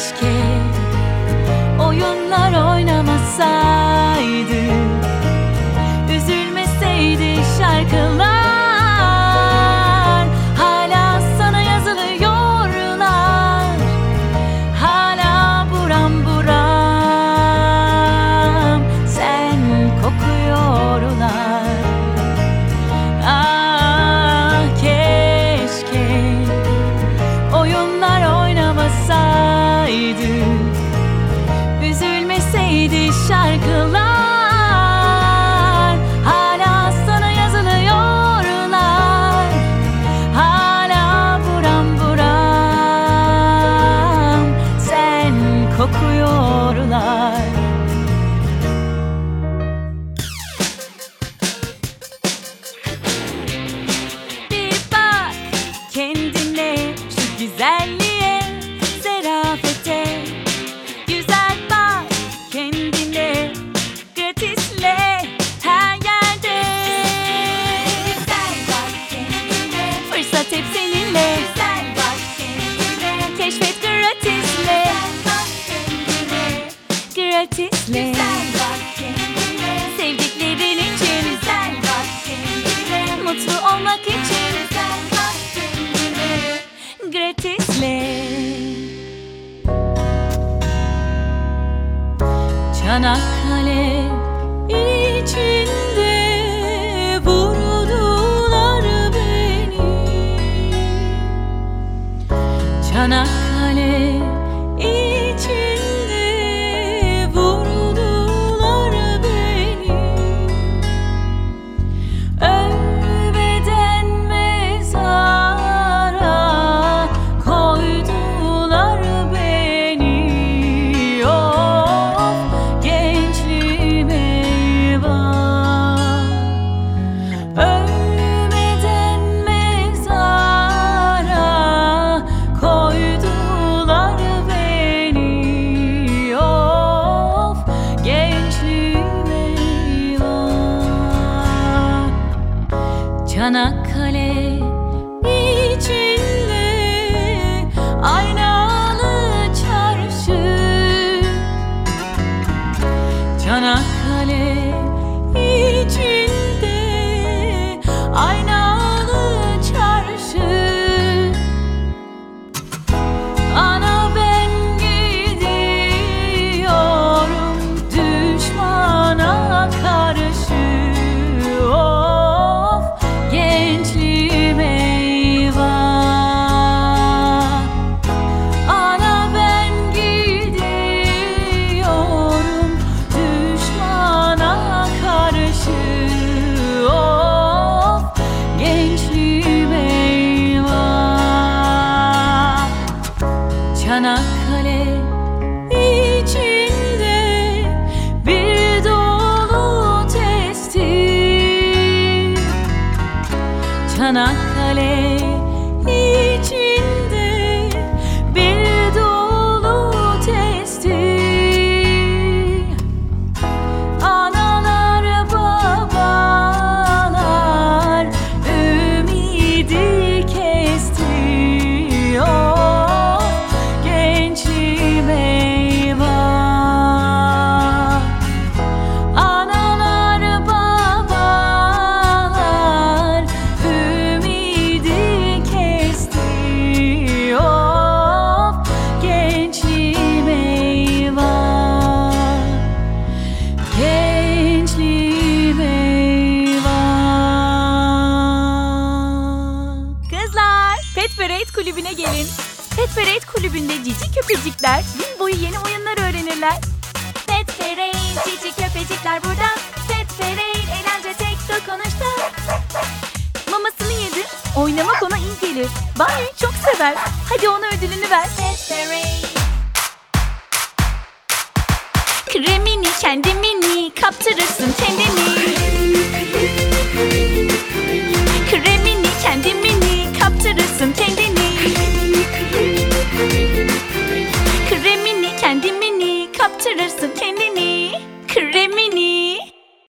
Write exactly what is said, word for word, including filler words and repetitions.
Keşke oyunlar oynamasaydı, üzülmeseydi şarkılar. Hala sana yazılıyorlar, hala buram buram sen kokuyorlar. Ah keşke oyunlar oynamasaydı, üzülmeseydi şarkılar. Hala sana yazılıyorlar, hala buram buram sen kokuyorlar. Bir bak kendine, şu güzelliğe, zerafete. Güzel bak kendine, gratisle her yerde. Güzel bak kendine, Fırsat hep seninle, güzel bak kendine, keşfet gratisle, bak kendine, gratisle. güzel bak kendine, Sevdiklerin için, güzel bak kendine, mutlu olmak için, güzel bak kendine. gratisle. Çanakkale içinde vurdular beni. Çanakkale içinde vurdular beni. Ölmeden mezara koydular beni. Of gençliğim eyvah. Ölmeden mezara koydular beni. Of gençliğim eyvah. Çanakkale içinde aynalı çarşı. Çanakkale içinde aynalı çarşı. Ana ben gidiyorum düşmana karşı. Of gençliğim eyvah. Ana ben gidiyorum düşmana karşı. Of gençliğim eyvah. Çanakkale içinde bir dolu testi. Çanakkale içinde bir dolu testi. Analar babalar ümidi kesti. Of gençliğim eyvah. Analar babalar ümidi kesti. Of gençliğim eyvah. Gençliğim eyvah. Kızlar, Pet Parade kulübüne gelin. Pet Parade kulübünde cici köpecikler gün boyu yeni oyunlar öğrenirler. Pet Parade, cici köpecikler burada. Pet Parade, eğlence tek dokunuşta. Mamasını yedir, oynamak ona iyi gelir. Banyoyu çok sever. Hadi ona ödülünü ver. Pet Parade, Kremini kendimini kaptırırsın kendini.